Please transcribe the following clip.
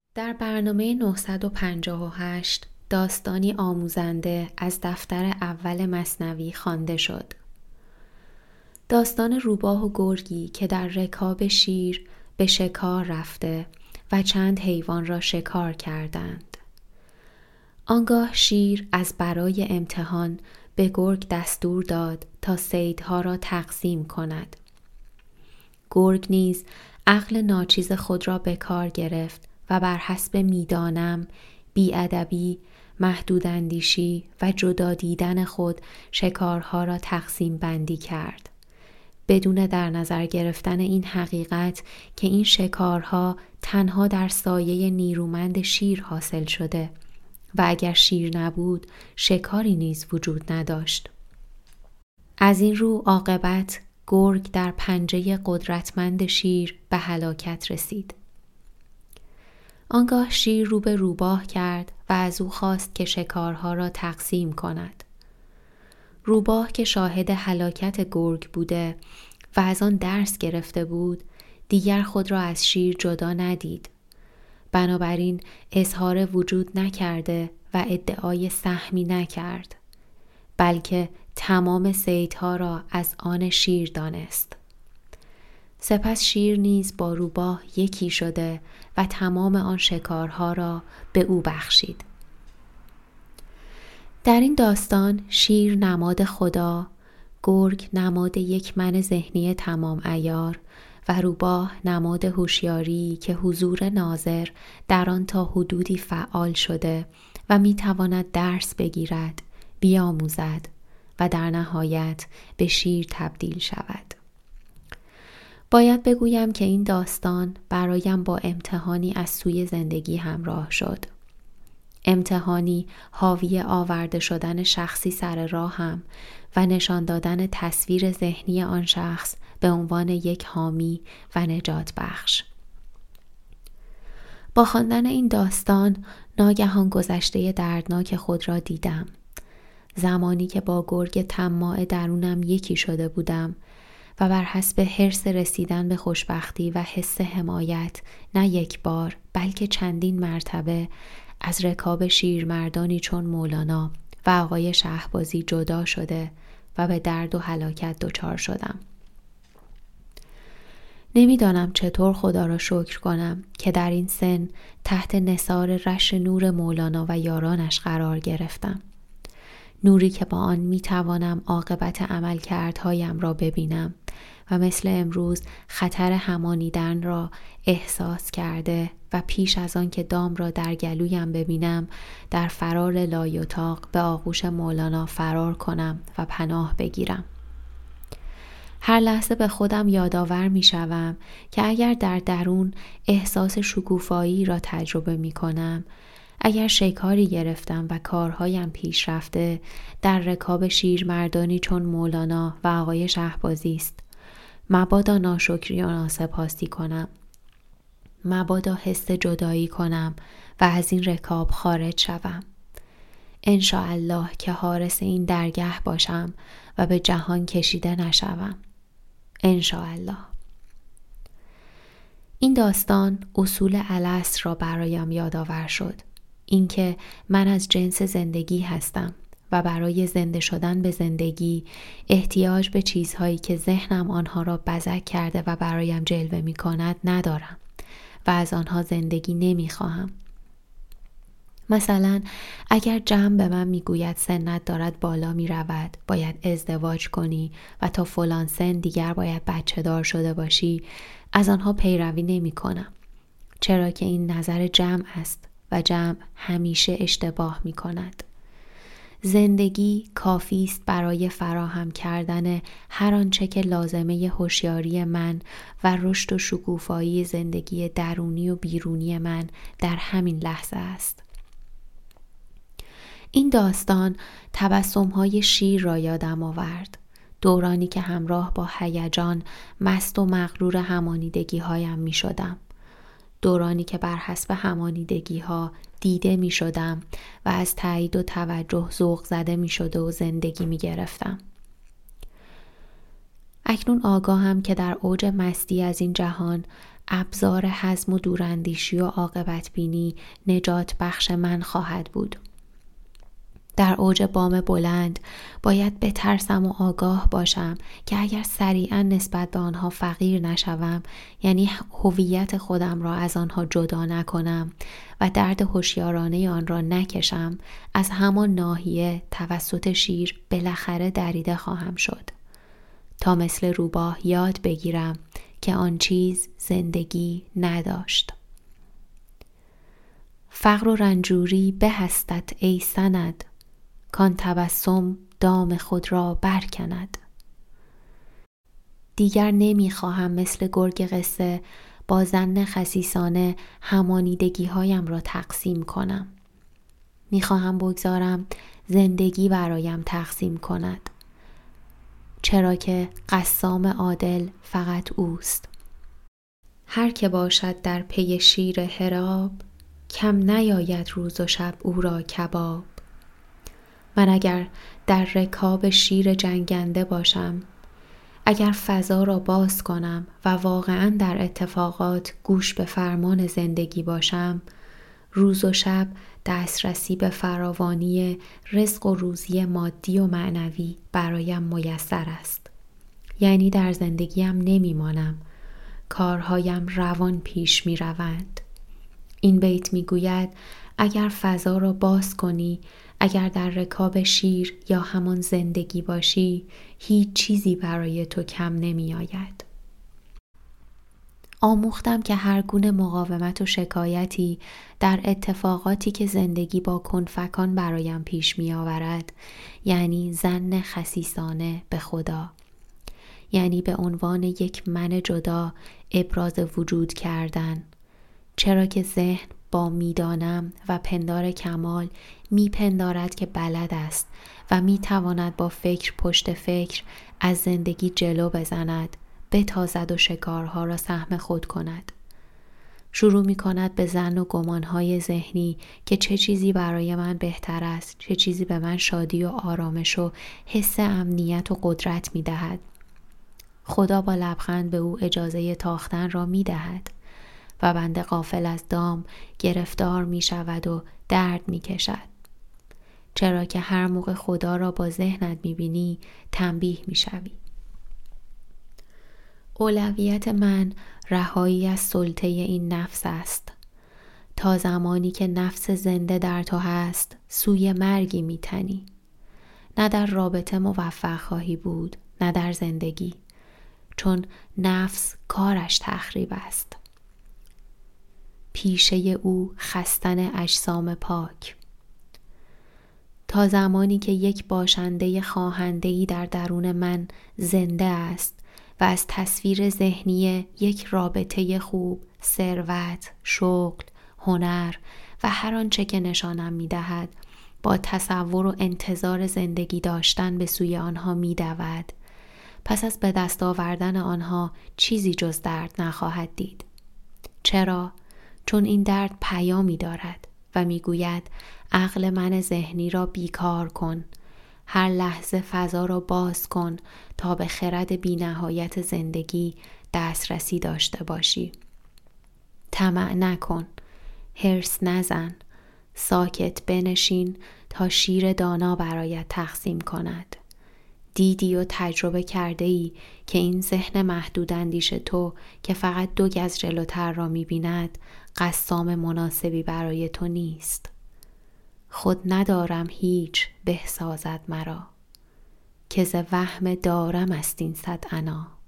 در برنامه 958 داستانی آموزنده از دفتر اول مثنوی خوانده شد. داستان روباه و گرگی که در رکاب شیر به شکار رفته و چند حیوان را شکار کردند. آنگاه شیر از برای امتحان به گرگ دستور داد تا صیدها را تقسیم کند. گرگ نیز عقل ناچیز خود را به کار گرفت و بر حسب میدانم، بی‌ادبی، محدوداندیشی و جدا دیدن خود شکارها را تقسیم بندی کرد. بدون در نظر گرفتن این حقیقت که این شکارها تنها در سایه نیرومند شیر حاصل شده و اگر شیر نبود شکاری نیز وجود نداشت. از این رو عاقبت گرگ در پنجه قدرتمند شیر به هلاکت رسید. آنگاه شیر رو به روباه کرد و از او خواست که شکارها را تقسیم کند. روباه که شاهد هلاکت گرگ بوده و از آن درس گرفته بود، دیگر خود را از شیر جدا ندید. بنابراین اظهار وجود نکرده و ادعای سهمی نکرد، بلکه تمام صیدها را از آن شیر دانست. سپس شیر نیز با روباه یکی شده و تمام آن شکارها را به او بخشید. در این داستان شیر نماد خدا، گرگ نماد یک من ذهنی تمام عیار و روباه نماد هوشیاری که حضور ناظر در آن تا حدودی فعال شده و میتواند درس بگیرد، بیاموزد و در نهایت به شیر تبدیل شود. باید بگویم که این داستان برایم با امتحانی از سوی زندگی همراه شد. امتحانی حاوی آورده شدن شخصی سر راهم و نشان دادن تصویر ذهنی آن شخص به عنوان یک حامی و نجات بخش. با خواندن این داستان ناگهان گذشته دردناک خود را دیدم. زمانی که با گرگ طماع درونم یکی شده بودم و بر حسب حرص رسیدن به خوشبختی و حس حمایت نه یک بار بلکه چندین مرتبه از رکاب شیرمردانی چون مولانا و آقای شهبازی جدا شده و به درد و هلاکت دچار شدم. نمیدانم چطور خدا را شکر کنم که در این سن تحت نثار رش نور مولانا و یارانش قرار گرفتم. نوری که با آن میتوانم عاقبت عملکردهایم را ببینم و مثل امروز خطر همانیدن را احساس کرده و پیش از آن که دام را در گلویم ببینم در فرار لایطاق به آغوش مولانا فرار کنم و پناه بگیرم. هر لحظه به خودم یادآور می شوم که اگر در درون احساس شکوفایی را تجربه می کنم، اگر شکاری گرفتم و کارهایم پیش رفته، در رکاب شیرمردانی چون مولانا و آقای شهبازی است، مبادا ناشکری و ناسپاسی کنم، مبادا حس جدایی کنم و از این رکاب خارج شوم. انشاءالله که حارس این درگاه باشم و به جهان کشیده نشوم. انشاءالله. این داستان اصول الست را برایم یادآور شد. اینکه من از جنس زندگی هستم و برای زنده شدن به زندگی احتیاج به چیزهایی که ذهنم آنها را بزک کرده و برایم جلوه می کند ندارم و از آنها زندگی نمی خواهم. مثلا اگر جمع به من می گوید سنت دارد بالا می رود، باید ازدواج کنی و تا فلان سن دیگر باید بچه دار شده باشی، از آنها پیروی نمی کنم. چرا که این نظر جمع است و جمع همیشه اشتباه می کند. زندگی کافی است برای فراهم کردن هر آنچه که لازمه هوشیاری من و رشد و شکوفایی زندگی درونی و بیرونی من در همین لحظه است. این داستان تبسم‌های شیر را یادم آورد. دورانی که همراه با هیجان مست و مغرور همانیدگی‌هایم می شدم. دورانی که بر حسب همانیدگی‌ها دیده می شدم و از تایید و توجه ذوق زده می شده و زندگی می گرفتم. اکنون آگاهم که در اوج مستی از این جهان ابزار حزم و دوراندیشی و عاقبت بینی نجات بخش من خواهد بود. در اوج بام بلند باید بترسم و آگاه باشم که اگر سریعا نسبت به آنها فقیر نشوم، یعنی هویت خودم را از آنها جدا نکنم و درد هوشیارانه آن را نکشم، از همان ناحیه توسط شیر بالاخره دریده خواهم شد تا مثل روباه یاد بگیرم که آن چیز زندگی نداشت. فقر و رنجوری بهستت ای سند، کان تبسم دام خود را برکند. دیگر نمیخواهم مثل گرگ قصه با ظن خسیسانه همانیدگی هایم را تقسیم کنم. میخواهم بگذارم زندگی برایم تقسیم کند، چرا که قسام عادل فقط اوست. هر که باشد در پی شیر هراب، کم نیاید روز و شب او را کباب. من اگر در رکاب شیر جنگنده باشم، اگر فضا را باز کنم و واقعا در اتفاقات گوش به فرمان زندگی باشم، روز و شب دسترسی به فراوانی رزق و روزی مادی و معنوی برایم میسر است. یعنی در زندگیم نمیمانم، کارهایم روان پیش می روند. این بیت می گوید اگر فضا را باز کنی، اگر در رکاب شیر یا همان زندگی باشی، هیچ چیزی برای تو کم نمی آید. آموختم که هر گونه مقاومت و شکایتی در اتفاقاتی که زندگی با کنفکان برایم پیش می آورد، یعنی ظن خسیسانه به خدا، یعنی به عنوان یک من جدا ابراز وجود کردن، چرا که ذهن با میدانم و پندار کمال میپندارد که بلد است و میتواند با فکر پشت فکر از زندگی جلو بزند، بتازد و شکارها را سهم خود کند. شروع میکند به ظن و گمانهای ذهنی که چه چیزی برای من بهتر است، چه چیزی به من شادی و آرامش و حس امنیت و قدرت میدهد. خدا با لبخند به او اجازه تاختن را میدهد و بنده غافل از دام گرفتار می شود و درد می کشد. چرا که هر موقع خدا را با ذهنت می بینی تنبیه می شوی. اولویت من رهایی از سلطه این نفس است. تا زمانی که نفس زنده در تو هست، سوی مرگی می تنی. نه در رابطه موفق خواهی بود، نه در زندگی، چون نفس کارش تخریب است. پیشه او خستن اجسام پاک. تا زمانی که یک باشنده خواهنده‌ای در درون من زنده است و از تصویر ذهنی یک رابطه خوب، ثروت، شغل، هنر و هر آنچه که نشانم می‌دهد با تصور و انتظار زندگی داشتن به سوی آنها می‌دود، پس از به دست آوردن آنها چیزی جز درد نخواهد دید. چرا؟ چون این درد پیامی دارد و میگوید عقل من ذهنی را بیکار کن، هر لحظه فضا را باز کن تا به خرد بی‌نهایت زندگی دسترسی داشته باشی. طمع نکن، حرص نزن، ساکت بنشین تا شیر دانا برایت تقسیم کند. دیدی و تجربه کرده ای که این ذهن محدود اندیش تو که فقط 2 گز جلوتر را می‌بیند قسام مناسبی برای تو نیست. خود ندارم هیچ به سازد مرا، که ز وهم دارم است این 100 عنا.